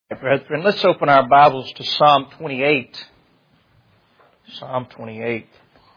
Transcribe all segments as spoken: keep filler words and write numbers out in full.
Brethren, let's open our Bibles to Psalm twenty-eight. Psalm twenty-eight.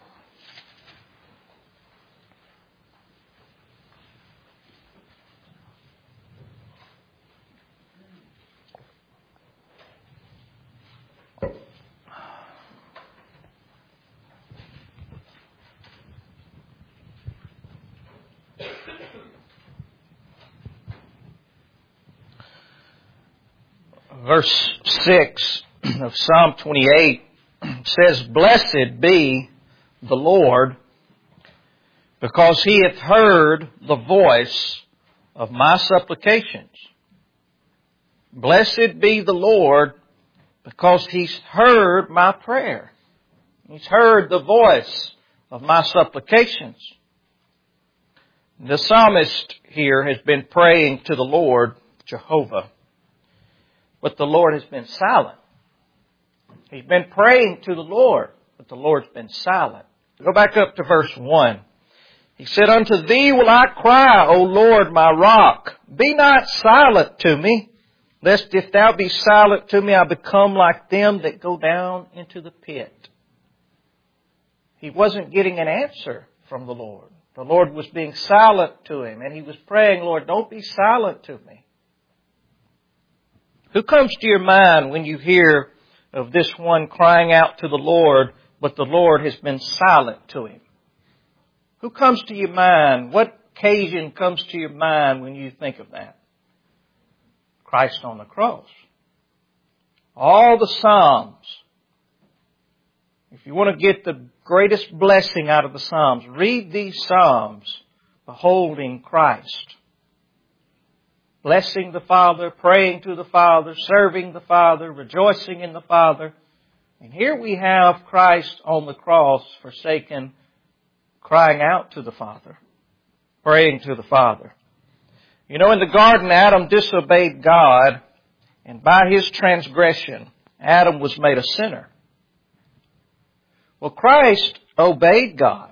Verse six of Psalm twenty-eight says, "Blessed be the Lord, because He hath heard the voice of my supplications. Blessed be the Lord, because He's heard my prayer." He's heard the voice of my supplications. The psalmist here has been praying to the Lord, Jehovah. But the Lord has been silent. He's been praying to the Lord, but the Lord's been silent. Go back up to verse one. He said, "Unto Thee will I cry, O Lord, my rock. Be not silent to me, lest if Thou be silent to me, I become like them that go down into the pit." He wasn't getting an answer from the Lord. The Lord was being silent to him, and he was praying, "Lord, don't be silent to me." Who comes to your mind when you hear of this one crying out to the Lord, but the Lord has been silent to him? Who comes to your mind? What occasion comes to your mind when you think of that? Christ on the cross. All the Psalms. If you want to get the greatest blessing out of the Psalms, read these Psalms beholding Christ. Blessing the Father, praying to the Father, serving the Father, rejoicing in the Father. And here we have Christ on the cross, forsaken, crying out to the Father, praying to the Father. You know, in the garden, Adam disobeyed God, and by his transgression, Adam was made a sinner. Well, Christ obeyed God,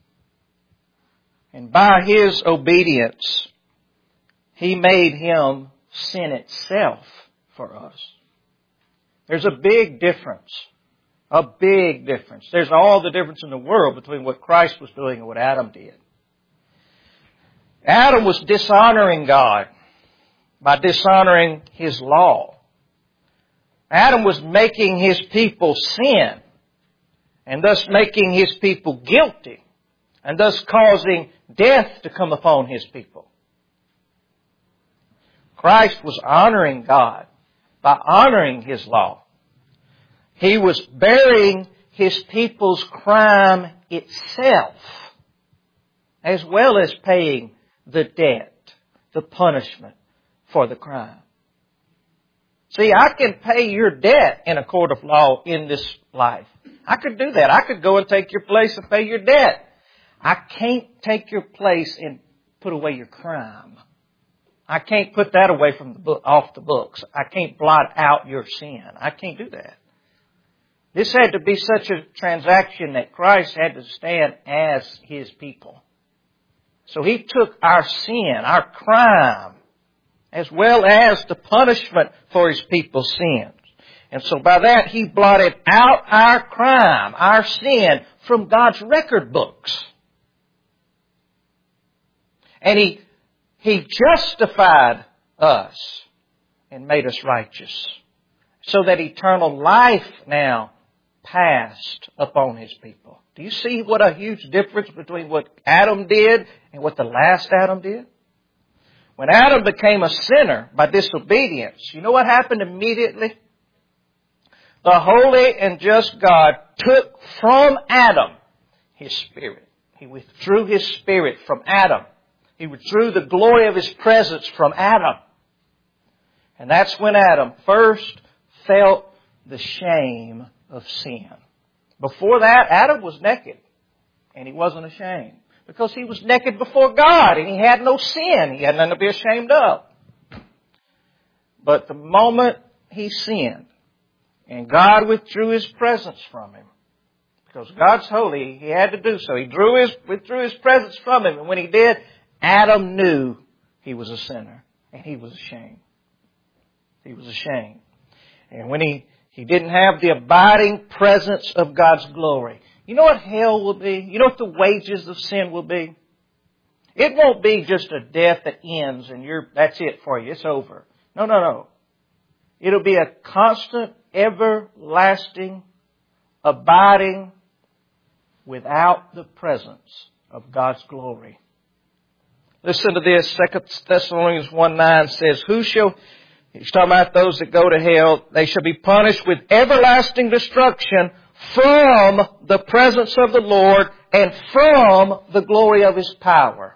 and by his obedience, He made Him sin itself for us. There's a big difference. A big difference. There's all the difference in the world between what Christ was doing and what Adam did. Adam was dishonoring God by dishonoring His law. Adam was making his people sin, and thus making his people guilty, and thus causing death to come upon his people. Christ was honoring God by honoring His law. He was bearing His people's crime itself, as well as paying the debt, the punishment for the crime. See, I can pay your debt in a court of law in this life. I could do that. I could go and take your place and pay your debt. I can't take your place and put away your crime. I can't put that away from the book, off the books. I can't blot out your sin. I can't do that. This had to be such a transaction that Christ had to stand as His people. So He took our sin, our crime, as well as the punishment for His people's sins. And so by that, He blotted out our crime, our sin, from God's record books. And He He justified us and made us righteous, so that eternal life now passed upon His people. Do you see what a huge difference between what Adam did and what the last Adam did? When Adam became a sinner by disobedience, you know what happened immediately? The holy and just God took from Adam His Spirit. He withdrew His Spirit from Adam. He withdrew the glory of His presence from Adam. And that's when Adam first felt the shame of sin. Before that, Adam was naked. And he wasn't ashamed. Because he was naked before God and he had no sin. He had nothing to be ashamed of. But the moment he sinned and God withdrew His presence from him, because God's holy, He had to do so. He drew his, withdrew His presence from him. And when He did, Adam knew he was a sinner, and he was ashamed. He was ashamed. And when he, he didn't have the abiding presence of God's glory. You know what hell will be? You know what the wages of sin will be? It won't be just a death that ends and you're, that's it for you. It's over. No, no, no. It'll be a constant, everlasting, abiding without the presence of God's glory. Listen to this. Second Thessalonians one nine says, Who shall, he's talking about those that go to hell, they shall be punished with everlasting destruction from the presence of the Lord and from the glory of His power.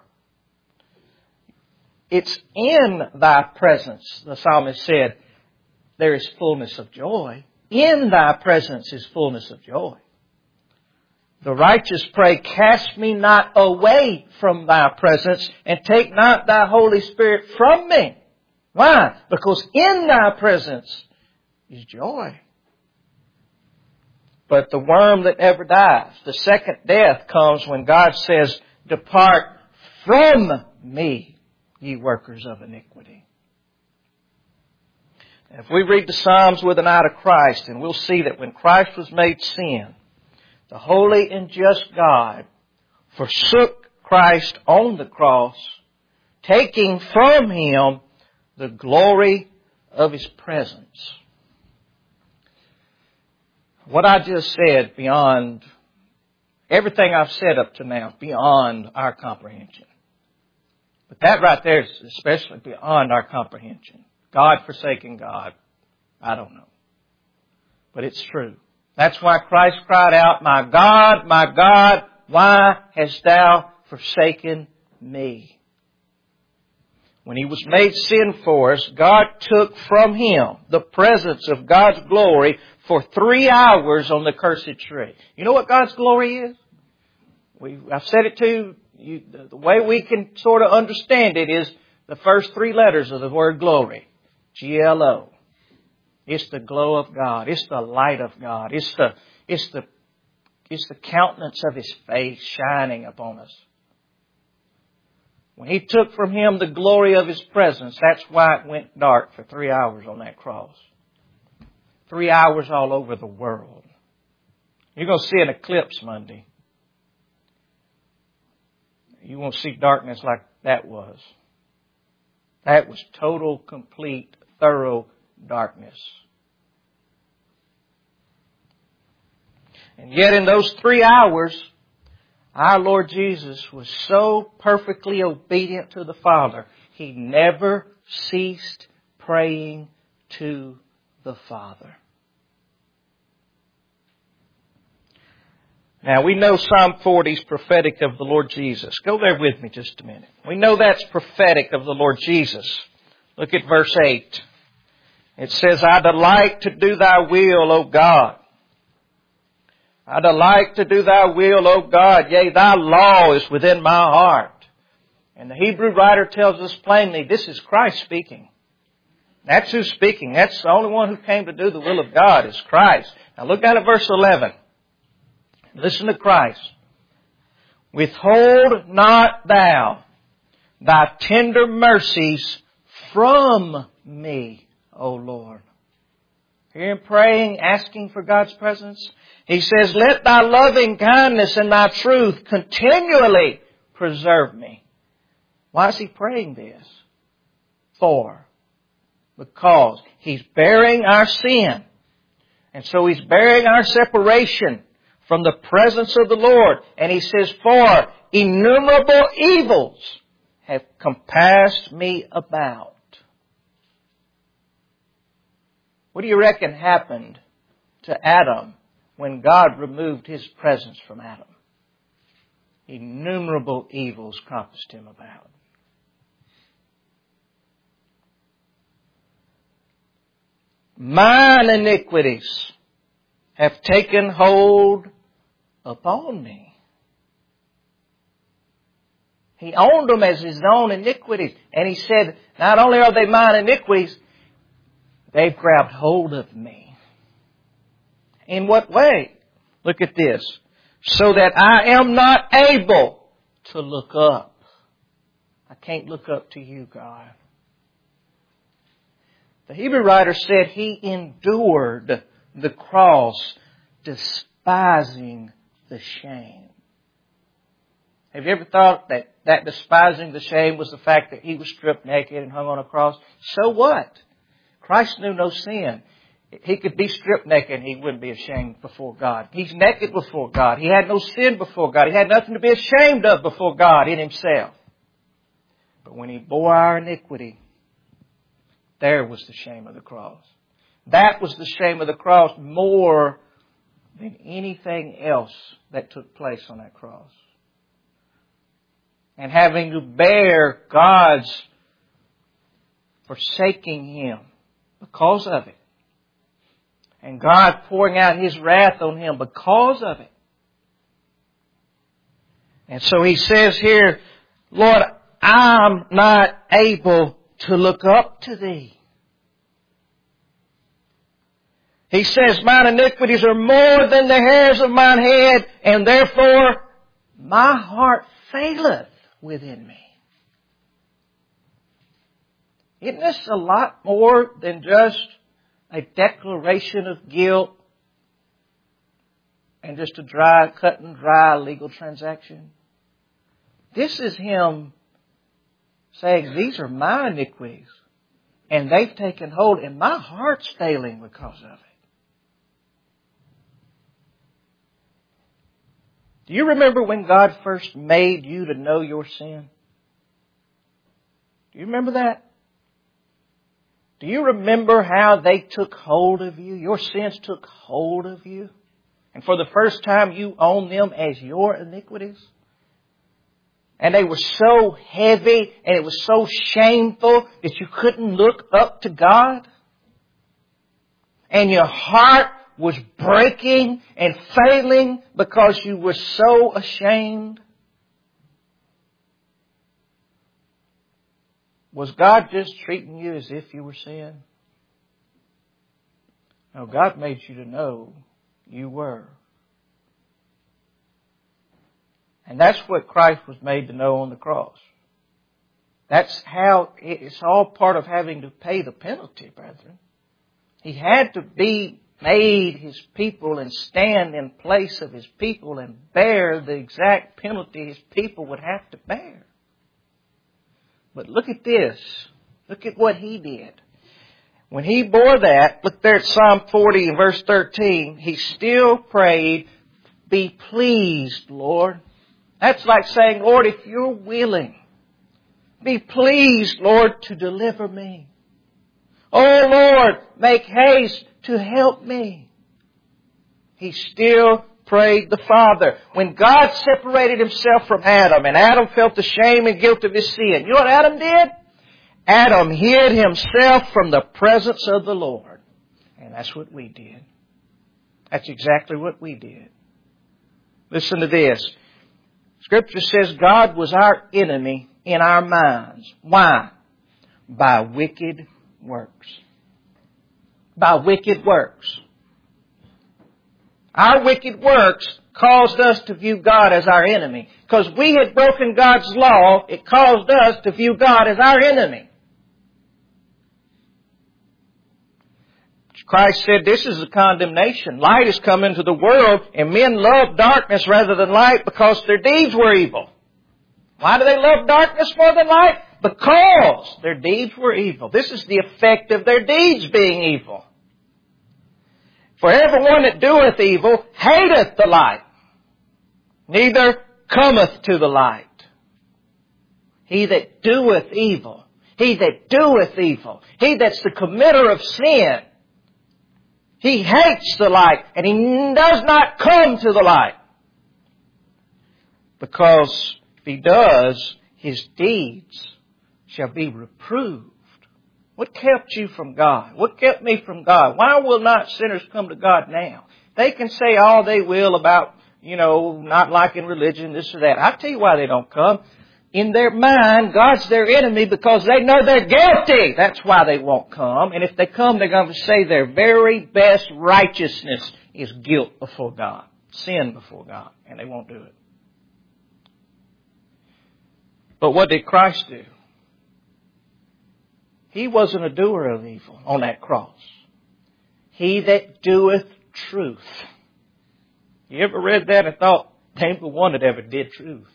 It's in Thy presence, the psalmist said, there is fullness of joy. In Thy presence is fullness of joy. The righteous pray, Cast me not away from Thy presence, and take not Thy Holy Spirit from me. Why? Because in Thy presence is joy. But the worm that never dies, the second death, comes when God says, Depart from me, ye workers of iniquity. If we read the Psalms with an eye to Christ, and we'll see that when Christ was made sin, the holy and just God forsook Christ on the cross, taking from Him the glory of His presence. What I just said, beyond everything I've said up to now, beyond our comprehension. But that right there is especially beyond our comprehension. God forsaking God. I don't know. But it's true. That's why Christ cried out, My God, my God, why hast Thou forsaken me? When He was made sin for us, God took from Him the presence of God's glory for three hours on the cursed tree. You know what God's glory is? We, I've said it to you. The way we can sort of understand it is the first three letters of the word glory. G L O. It's the glow of God. It's the light of God. It's the, it's the, it's the countenance of His face shining upon us. When He took from Him the glory of His presence, that's why it went dark for three hours on that cross. Three hours all over the world. You're going to see an eclipse Monday. You won't see darkness like that was. That was total, complete, thorough darkness. And yet in those three hours, our Lord Jesus was so perfectly obedient to the Father, He never ceased praying to the Father. Now we know Psalm forty is prophetic of the Lord Jesus. Go there with me just a minute. We know that's prophetic of the Lord Jesus. Look at verse eight. It says, I delight to do Thy will, O God. I delight to do Thy will, O God. Yea, Thy law is within my heart. And the Hebrew writer tells us plainly, this is Christ speaking. That's who's speaking. That's the only one who came to do the will of God is Christ. Now look down at verse eleven. Listen to Christ. Withhold not Thou Thy tender mercies from me, O Lord. Hear him praying, asking for God's presence. He says, let Thy loving kindness and Thy truth continually preserve me. Why is he praying this? For. Because He's bearing our sin. And so He's bearing our separation from the presence of the Lord. And He says, for innumerable evils have compassed me about. What do you reckon happened to Adam when God removed His presence from Adam? Innumerable evils compassed him about. Mine iniquities have taken hold upon me. He owned them as His own iniquities. And He said, not only are they mine iniquities, they've grabbed hold of me. In what way? Look at this. So that I am not able to look up. I can't look up to You, God. The Hebrew writer said He endured the cross, despising the shame. Have you ever thought that that despising the shame was the fact that He was stripped naked and hung on a cross? So what? Christ knew no sin. He could be stripped naked and He wouldn't be ashamed before God. He's naked before God. He had no sin before God. He had nothing to be ashamed of before God in Himself. But when He bore our iniquity, there was the shame of the cross. That was the shame of the cross more than anything else that took place on that cross. And having to bear God's forsaking Him because of it. And God pouring out His wrath on Him because of it. And so He says here, Lord, I'm not able to look up to Thee. He says, mine iniquities are more than the hairs of mine head, and therefore my heart faileth within me. Isn't this a lot more than just a declaration of guilt and just a dry, cut and dry legal transaction? This is Him saying, these are my iniquities, and they've taken hold, and my heart's failing because of it. Do you remember when God first made you to know your sin? Do you remember that? Do you remember how they took hold of you? Your sins took hold of you. And for the first time you owned them as your iniquities. And they were so heavy and it was so shameful that you couldn't look up to God. And your heart was breaking and failing because you were so ashamed. Was God just treating you as if you were sin? No, God made you to know you were. And that's what Christ was made to know on the cross. That's how, it's all part of having to pay the penalty, brethren. He had to be made His people and stand in place of His people and bear the exact penalty His people would have to bear. But look at this. Look at what He did. When He bore that, look there at Psalm forty and verse thirteen, He still prayed, be pleased, Lord. That's like saying, Lord, if You're willing, be pleased, Lord, to deliver me. Oh, Lord, make haste to help me. He still prayed the Father. When God separated Himself from Adam and Adam felt the shame and guilt of his sin, you know what Adam did? Adam hid himself from the presence of the Lord. And that's what we did. That's exactly what we did. Listen to this. Scripture says God was our enemy in our minds. Why? By wicked works. By wicked works. Our wicked works caused us to view God as our enemy. Because we had broken God's law, it caused us to view God as our enemy. Christ said this is the condemnation. Light has come into the world and men love darkness rather than light because their deeds were evil. Why do they love darkness more than light? Because their deeds were evil. This is the effect of their deeds being evil. For everyone that doeth evil hateth the light, neither cometh to the light. He that doeth evil, he that doeth evil, he that's the committer of sin, he hates the light and he does not come to the light. Because if he does, his deeds shall be reproved. What kept you from God? What kept me from God? Why will not sinners come to God now? They can say all they will about, you know, not liking religion, this or that. I'll tell you why they don't come. In their mind, God's their enemy because they know they're guilty. That's why they won't come. And if they come, they're going to say their very best righteousness is guilt before God, sin before God, and they won't do it. But what did Christ do? He wasn't a doer of evil on that cross. He that doeth truth. You ever read that and thought, there ain't the one that ever did truth?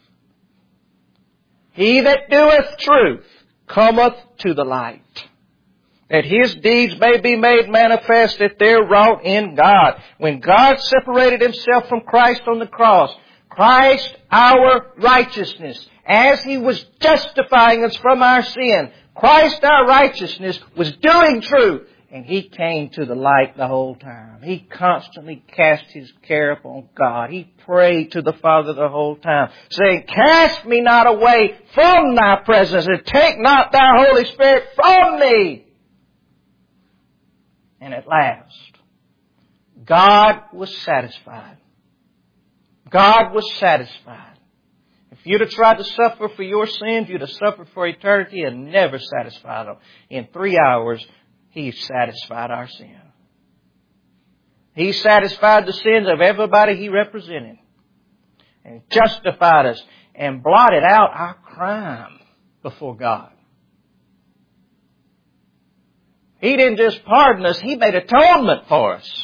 He that doeth truth cometh to the light, that his deeds may be made manifest that they're wrought in God. When God separated Himself from Christ on the cross, Christ our righteousness, as He was justifying us from our sin, Christ our righteousness was doing truth. And He came to the light the whole time. He constantly cast His care upon God. He prayed to the Father the whole time, saying, cast me not away from Thy presence, and take not Thy Holy Spirit from me. And at last, God was satisfied. God was satisfied. If you'd have tried to suffer for your sins, you'd have suffered for eternity and never satisfied them. In three hours, He satisfied our sin. He satisfied the sins of everybody He represented, and justified us and blotted out our crime before God. He didn't just pardon us, He made atonement for us.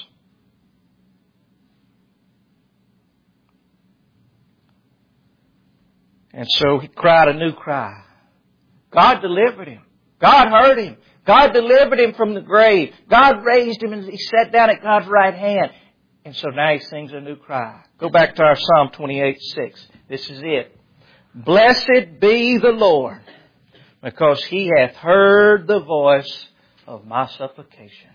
And so He cried a new cry. God delivered Him. God heard Him. God delivered Him from the grave. God raised Him and He sat down at God's right hand. And so now He sings a new cry. Go back to our Psalm twenty-eight six. This is it. Blessed be the Lord, because He hath heard the voice of my supplications.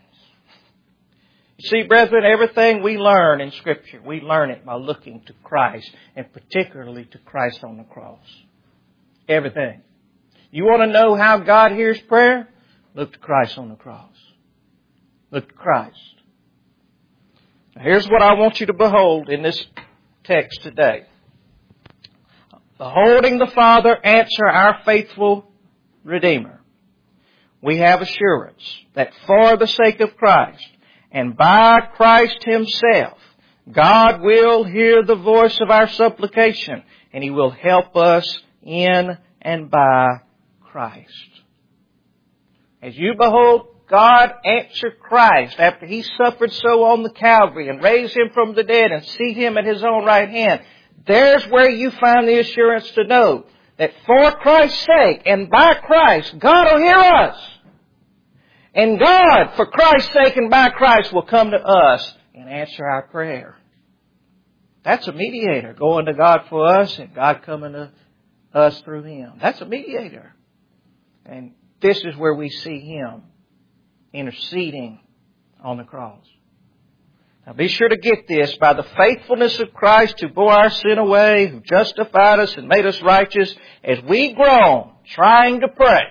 You see, brethren, everything we learn in Scripture, we learn it by looking to Christ, and particularly to Christ on the cross. Everything. You want to know how God hears prayer? Look to Christ on the cross. Look to Christ. Now, here's what I want you to behold in this text today. Beholding the Father answer our faithful Redeemer, we have assurance that for the sake of Christ and by Christ Himself, God will hear the voice of our supplication, and He will help us in and by Christ. As you behold God answer Christ after He suffered so on the Calvary and raised Him from the dead and seat Him at His own right hand, there's where you find the assurance to know that for Christ's sake and by Christ, God will hear us. And God, for Christ's sake and by Christ, will come to us and answer our prayer. That's a mediator going to God for us and God coming to us through Him. That's a mediator. And this is where we see Him interceding on the cross. Now be sure to get this. By the faithfulness of Christ who bore our sin away, who justified us and made us righteous, as we groan trying to pray.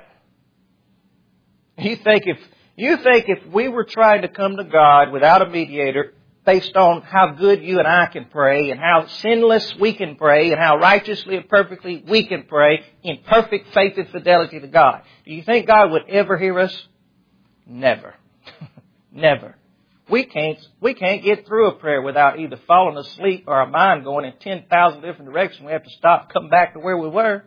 You think if, you think if we were trying to come to God without a mediator, based on how good you and I can pray, and how sinless we can pray, and how righteously and perfectly we can pray in perfect faith and fidelity to God, do you think God would ever hear us? Never. Never. We can't, we can't get through a prayer without either falling asleep or our mind going in ten thousand different directions. We have to stop, come back to where we were.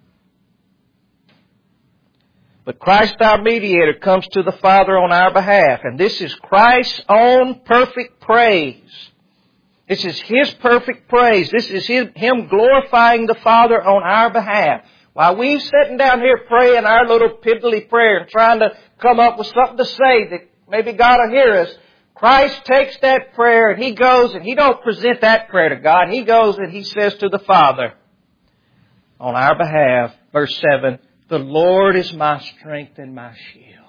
But Christ our mediator comes to the Father on our behalf. And this is Christ's own perfect praise. This is His perfect praise. This is His, Him glorifying the Father on our behalf. While we're sitting down here praying our little piddly prayer and trying to come up with something to say that maybe God will hear us, Christ takes that prayer and He goes and He don't present that prayer to God. He goes and He says to the Father on our behalf, verse seven, the Lord is my strength and my shield.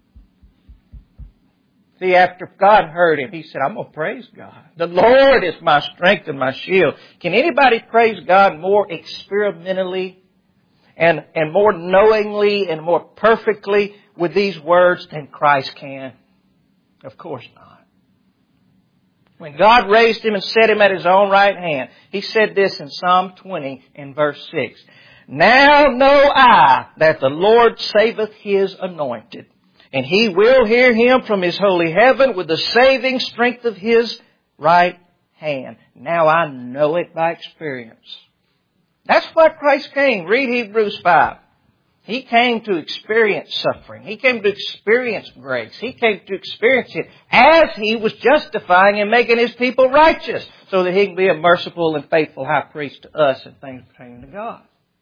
See, after God heard him, He said, I'm going to praise God. The Lord is my strength and my shield. Can anybody praise God more experimentally and, and more knowingly and more perfectly with these words than Christ can? Of course not. When God raised Him and set Him at His own right hand, He said this in Psalm twenty in verse six. Now know I that the Lord saveth His anointed, and He will hear him from His holy heaven with the saving strength of His right hand. Now I know it by experience. That's why Christ came. Read Hebrews five. He came to experience suffering. He came to experience grace. He came to experience it as He was justifying and making His people righteous, so that He can be a merciful and faithful high priest to us in things pertaining to God.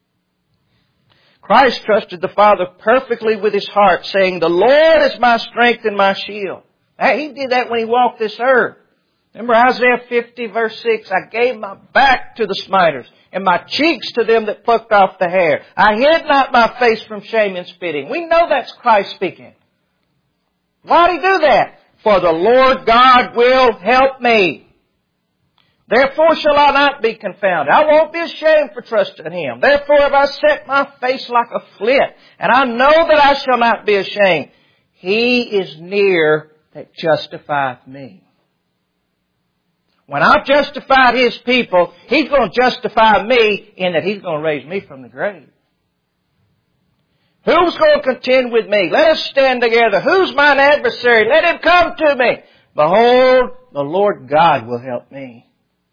Christ trusted the Father perfectly with His heart, saying, "The Lord is my strength and my shield." He did that when He walked this earth. Remember Isaiah fifty verse six, "I gave my back to the smiters, and my cheeks to them that plucked off the hair. I hid not my face from shame and spitting." We know that's Christ speaking. Why did He do that? "For the Lord God will help me. Therefore shall I not be confounded." I won't be ashamed for trusting Him. "Therefore have I set my face like a flint, and I know that I shall not be ashamed. He is near that justifieth me." When I've justified His people, He's going to justify me in that He's going to raise me from the grave. Who's going to contend with me? Let us stand together. Who's mine adversary? Let him come to me. Behold, the Lord God will help me.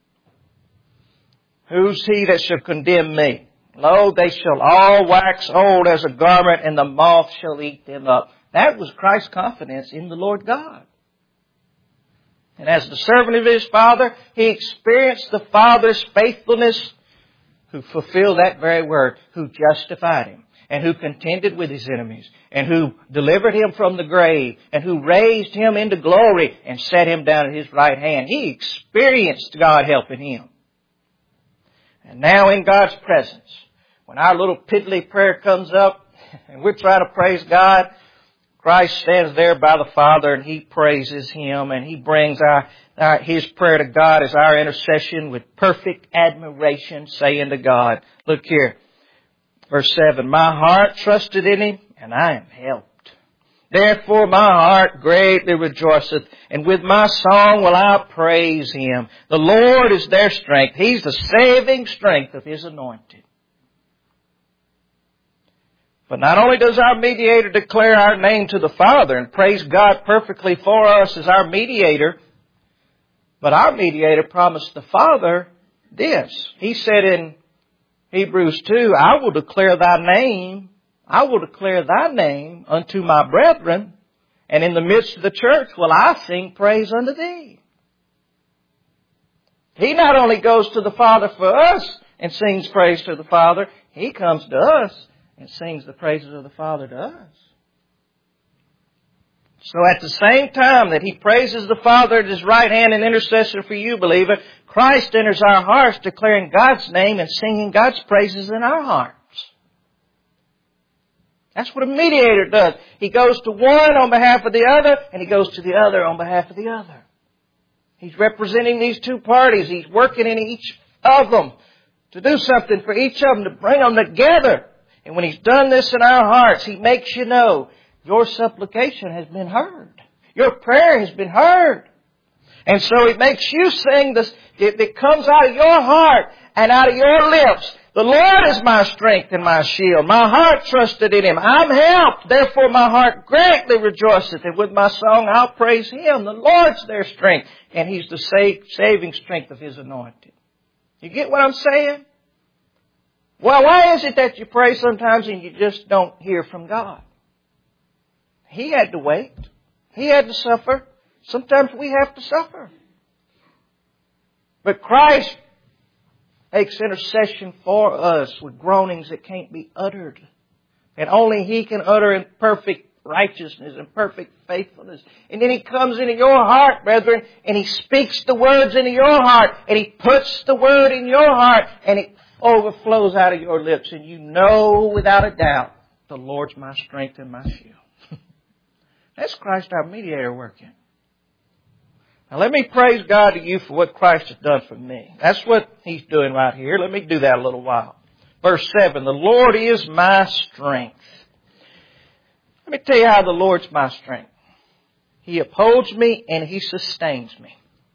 Who's he that shall condemn me? Lo, they shall all wax old as a garment, and the moth shall eat them up. That was Christ's confidence in the Lord God. And as the servant of His Father, He experienced the Father's faithfulness, who fulfilled that very word, who justified Him, and who contended with His enemies, and who delivered Him from the grave, and who raised Him into glory and set Him down at His right hand. He experienced God helping Him. And now in God's presence, when our little piddly prayer comes up, and we're trying to praise God, Christ stands there by the Father and He praises Him, and He brings our, our, His prayer to God as our intercession with perfect admiration, saying to God, look here, verse seven, "My heart trusted in Him, and I am helped. Therefore my heart greatly rejoiceth, and with my song will I praise Him. The Lord is their strength. He's the saving strength of His anointed." But not only does our mediator declare our name to the Father and praise God perfectly for us as our mediator, but our mediator promised the Father this. He said in Hebrews two, "I will declare thy name, I will declare thy name unto my brethren, and in the midst of the church will I sing praise unto thee." He not only goes to the Father for us and sings praise to the Father, He comes to us and sings the praises of the Father to us. So at the same time that He praises the Father at His right hand in intercession for you, believer, Christ enters our hearts declaring God's name and singing God's praises in our hearts. That's what a mediator does. He goes to one on behalf of the other, and He goes to the other on behalf of the other. He's representing these two parties. He's working in each of them to do something for each of them, to bring them together. And when He's done this in our hearts, He makes you know your supplication has been heard. Your prayer has been heard. And so it makes you sing this, it, it comes out of your heart and out of your lips. "The Lord is my strength and my shield. My heart trusted in Him. I'm helped. Therefore my heart greatly rejoiceth. And with my song I'll praise Him. The Lord's their strength. And He's the save, saving strength of His anointed." You get what I'm saying? Well, why is it that you pray sometimes and you just don't hear from God? He had to wait. He had to suffer. Sometimes we have to suffer. But Christ makes intercession for us with groanings that can't be uttered. And only He can utter in perfect righteousness and perfect faithfulness. And then He comes into your heart, brethren, and He speaks the words into your heart, and He puts the word in your heart, and it overflows out of your lips, and you know without a doubt, the Lord's my strength and my shield. That's Christ our mediator working. Now let me praise God to you for what Christ has done for me. That's what He's doing right here. Let me do that a little while. Verse seven, "The Lord is my strength." Let me tell you how the Lord's my strength. He upholds me and He sustains me.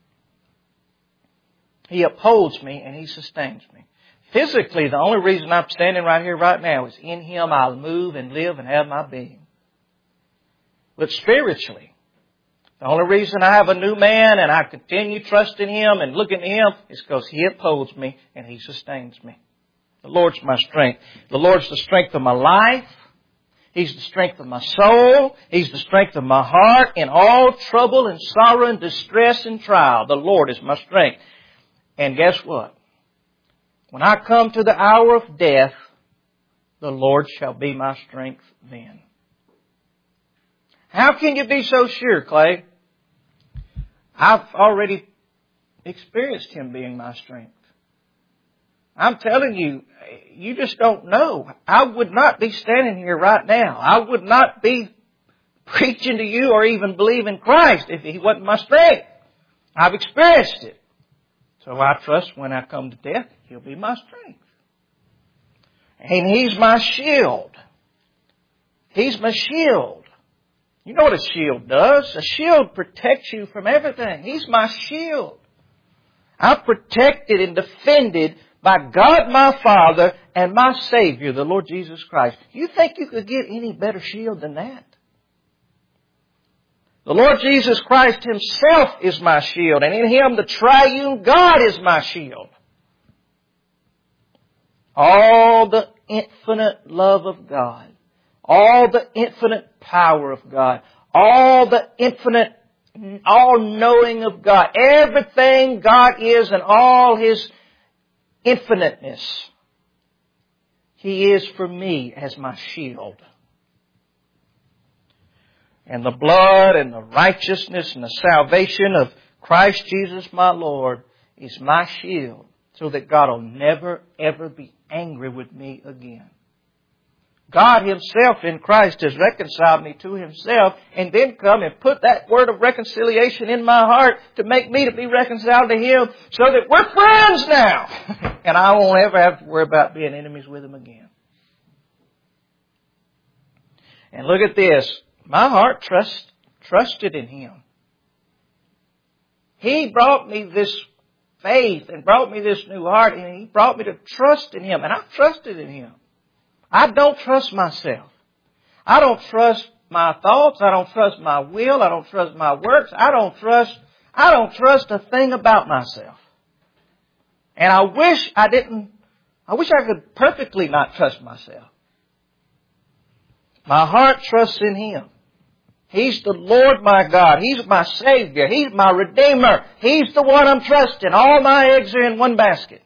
He upholds me and He sustains me. Physically, the only reason I'm standing right here right now is in Him I'll move and live and have my being. But spiritually, the only reason I have a new man and I continue trusting Him and looking to Him is because He upholds me and He sustains me. The Lord's my strength. The Lord's the strength of my life. He's the strength of my soul. He's the strength of my heart. In all trouble and sorrow and distress and trial, the Lord is my strength. And guess what? When I come to the hour of death, the Lord shall be my strength then. How can you be so sure, Clay? I've already experienced Him being my strength. I'm telling you, you just don't know. I would not be standing here right now. I would not be preaching to you or even believe in Christ if He wasn't my strength. I've experienced it. So I trust when I come to death, He'll be my strength. And He's my shield. He's my shield. You know what a shield does? A shield protects you from everything. He's my shield. I'm protected and defended by God my Father and my Savior, the Lord Jesus Christ. You think you could get any better shield than that? The Lord Jesus Christ Himself is my shield, and in Him the triune God is my shield. All the infinite love of God, all the infinite power of God, all the infinite all-knowing of God, everything God is and all His infiniteness, He is for me as my shield. And the blood and the righteousness and the salvation of Christ Jesus my Lord is my shield, so that God will never ever be angry with me again. God Himself in Christ has reconciled me to Himself, and then come and put that word of reconciliation in my heart to make me to be reconciled to Him, so that we're friends now. And I won't ever have to worry about being enemies with Him again. And look at this. My heart trust, trusted in Him. He brought me this faith and brought me this new heart, and He brought me to trust in Him. And I've trusted in Him. I don't trust myself. I don't trust my thoughts. I don't trust my will. I don't trust my works. I don't trust, I don't trust a thing about myself. And I wish I didn't, I wish I could perfectly not trust myself. My heart trusts in Him. He's the Lord my God. He's my Savior. He's my Redeemer. He's the one I'm trusting. All my eggs are in one basket.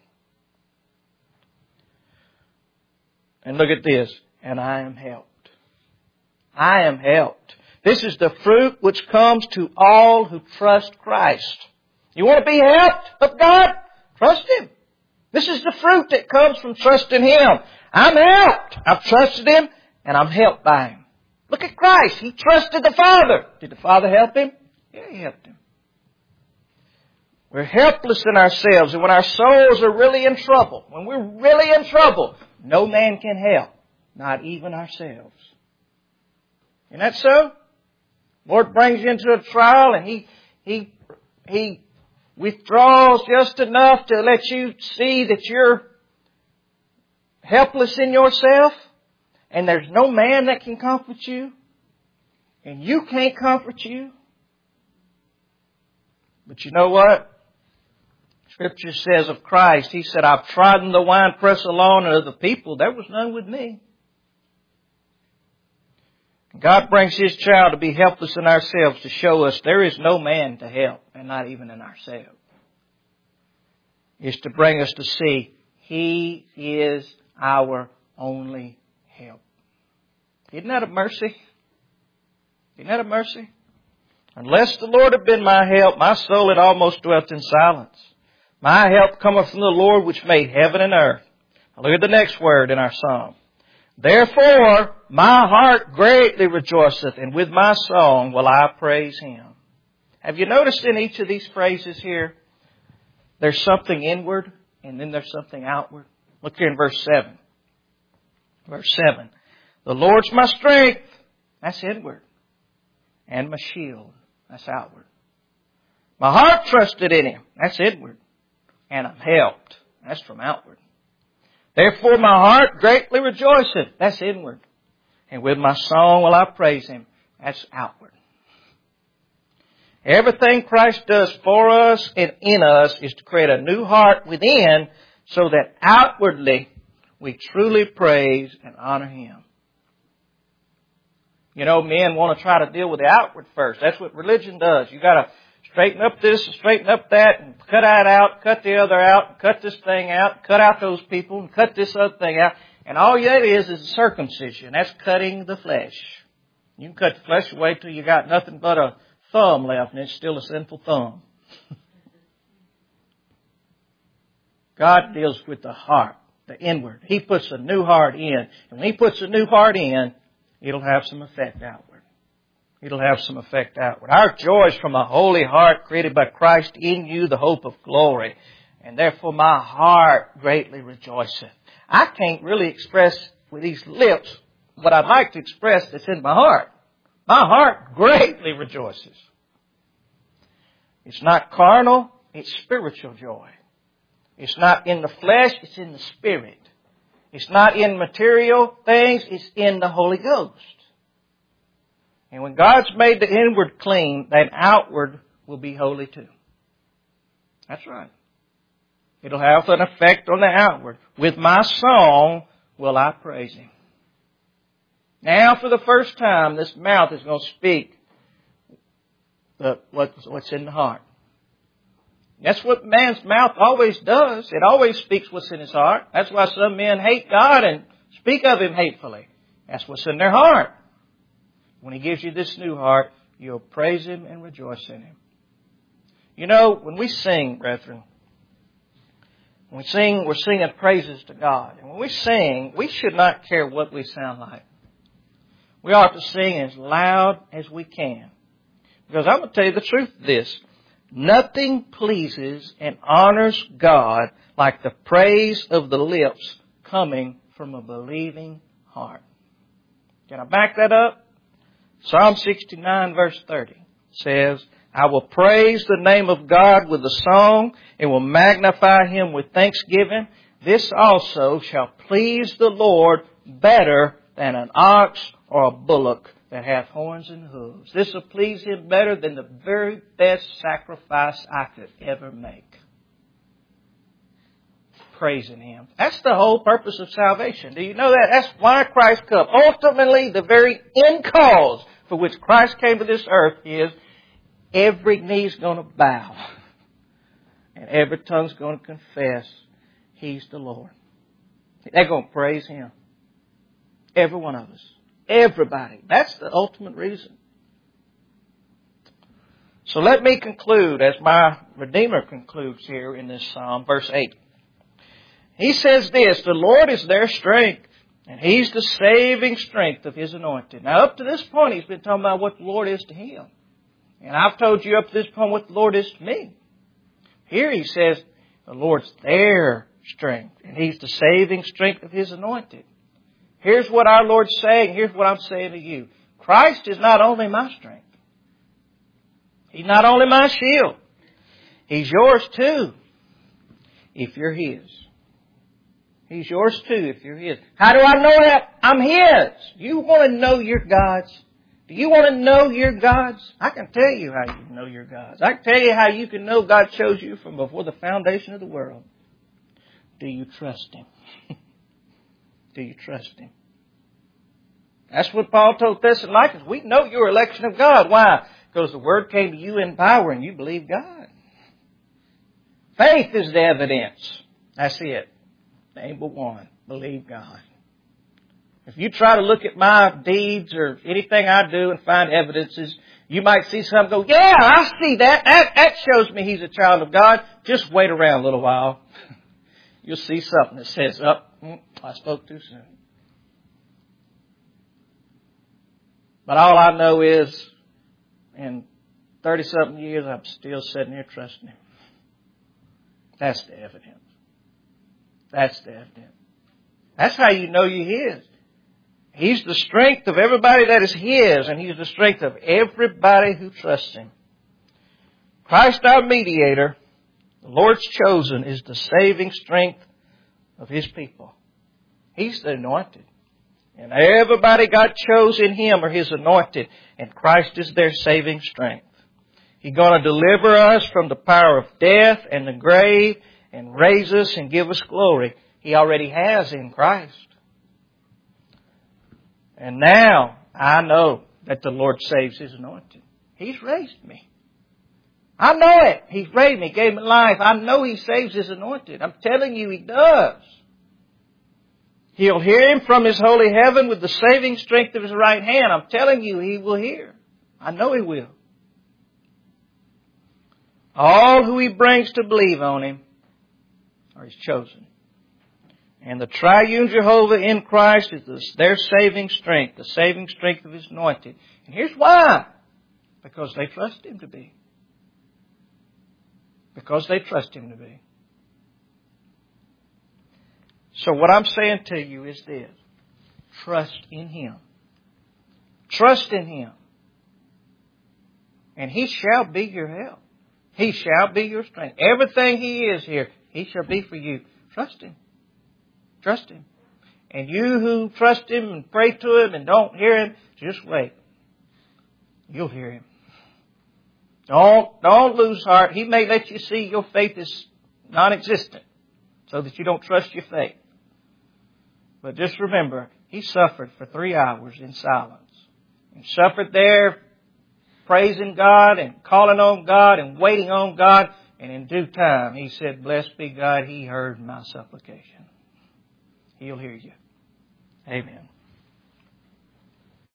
And look at this. And I am helped. I am helped. This is the fruit which comes to all who trust Christ. You want to be helped of God? Trust Him. This is the fruit that comes from trusting Him. I'm helped. I've trusted Him and I'm helped by Him. Look at Christ. He trusted the Father. Did the Father help Him? Yeah, He helped Him. We're helpless in ourselves, and when our souls are really in trouble, when we're really in trouble, no man can help, not even ourselves. Isn't that so? Lord brings you into a trial, and He, He, He withdraws just enough to let you see that you're helpless in yourself, and there's no man that can comfort you, and you can't comfort you. But you know what? Scripture says of Christ, He said, I've trodden the winepress alone, and of the people there was none with me. God brings His child to be helpless in ourselves to show us there is no man to help, and not even in ourselves. It's to bring us to see He is our only help. Isn't that a mercy? Isn't that a mercy? Unless the Lord had been my help, my soul had almost dwelt in silence. My help cometh from the Lord which made heaven and earth. Now look at the next word in our psalm. Therefore my heart greatly rejoiceth, and with my song will I praise Him. Have you noticed in each of these phrases here, there's something inward and then there's something outward? Look here in verse seven. Verse seven. The Lord's my strength. That's inward. And my shield. That's outward. My heart trusted in Him. That's inward. And I'm helped. That's from outward. Therefore my heart greatly rejoiceth. That's inward. And with my song will I praise Him. That's outward. Everything Christ does for us and in us is to create a new heart within, so that outwardly we truly praise and honor Him. You know, men want to try to deal with the outward first. That's what religion does. You got to straighten up this and straighten up that and cut that out, cut the other out, and cut this thing out, cut out those people and cut this other thing out. And all that is is circumcision. That's cutting the flesh. You can cut the flesh away till you got nothing but a thumb left, and it's still a sinful thumb. God deals with the heart, the inward. He puts a new heart in. And when He puts a new heart in, it'll have some effect outward. It'll have some effect outward. Our joy is from a holy heart created by Christ in you, the hope of glory. And therefore my heart greatly rejoiceth. I can't really express with these lips what I'd like to express that's in my heart. My heart greatly rejoices. It's not carnal, it's spiritual joy. It's not in the flesh, it's in the Spirit. It's not in material things, it's in the Holy Ghost. And when God's made the inward clean, then outward will be holy too. That's right. It'll have an effect on the outward. With my song will I praise Him. Now for the first time, this mouth is going to speak the, what's in the heart. That's what man's mouth always does. It always speaks what's in his heart. That's why some men hate God and speak of Him hatefully. That's what's in their heart. When He gives you this new heart, you'll praise Him and rejoice in Him. You know, when we sing, brethren, when we sing, we're singing praises to God. And when we sing, we should not care what we sound like. We ought to sing as loud as we can. Because I'm going to tell you the truth of this. Nothing pleases and honors God like the praise of the lips coming from a believing heart. Can I back that up? Psalm sixty-nine verse thirty says, I will praise the name of God with a song and will magnify Him with thanksgiving. This also shall please the Lord better than an ox or a bullock that hath horns and hooves. This will please Him better than the very best sacrifice I could ever make. Praising Him. That's the whole purpose of salvation. Do you know that? That's why Christ came. Ultimately, the very end cause for which Christ came to this earth is every knee's going to bow. And every tongue's going to confess He's the Lord. They're going to praise Him. Every one of us. Everybody. That's the ultimate reason. So let me conclude as my Redeemer concludes here in this Psalm, verse eight. He says this, the Lord is their strength, and He's the saving strength of His anointed. Now up to this point, He's been talking about what the Lord is to Him. And I've told you up to this point what the Lord is to me. Here He says, the Lord's their strength, and He's the saving strength of His anointed. Here's what our Lord's saying. Here's what I'm saying to you. Christ is not only my strength. He's not only my shield. He's yours too, if you're His. He's yours too, if you're His. How do I know that? I'm His. You want to know your God's? Do you want to know your God's? I can tell you how you know your God's. I can tell you how you can know God chose you from before the foundation of the world. Do you trust Him? Do you trust Him? That's what Paul told Thessalonians. We know your election of God. Why? Because the Word came to you in power and you believe God. Faith is the evidence. That's it. Number one, believe God. If you try to look at my deeds or anything I do and find evidences, you might see something go, yeah, I see that. That, that shows me he's a child of God. Just wait around a little while. You'll see something that says, oh, I spoke too soon. But all I know is, in thirty-something years, I'm still sitting here trusting Him. That's the evidence. That's the evidence. That's how you know you're His. He's the strength of everybody that is His, and He's the strength of everybody who trusts Him. Christ our mediator, the Lord's chosen, is the saving strength of His people. He's the anointed. And everybody God chose in Him are His anointed. And Christ is their saving strength. He's going to deliver us from the power of death and the grave and raise us and give us glory. He already has in Christ. And now I know that the Lord saves His anointed. He's raised me. I know it. He's raised me, gave me life. I know He saves His anointed. I'm telling you, He does. He'll hear Him from His holy heaven with the saving strength of His right hand. I'm telling you, He will hear. I know He will. All who He brings to believe on Him are His chosen. And the triune Jehovah in Christ is their saving strength, the saving strength of His anointed. And here's why. Because they trust Him to be. Because they trust Him to be. So what I'm saying to you is this. Trust in Him. Trust in Him. And He shall be your help. He shall be your strength. Everything He is here, He shall be for you. Trust Him. Trust Him. And you who trust Him and pray to Him and don't hear Him, just wait. You'll hear Him. Don't, don't lose heart. He may let you see your faith is non-existent so that you don't trust your faith. But just remember, He suffered for three hours in silence. And suffered there praising God and calling on God and waiting on God. And in due time, He said, blessed be God, He heard my supplication. He'll hear you. Amen.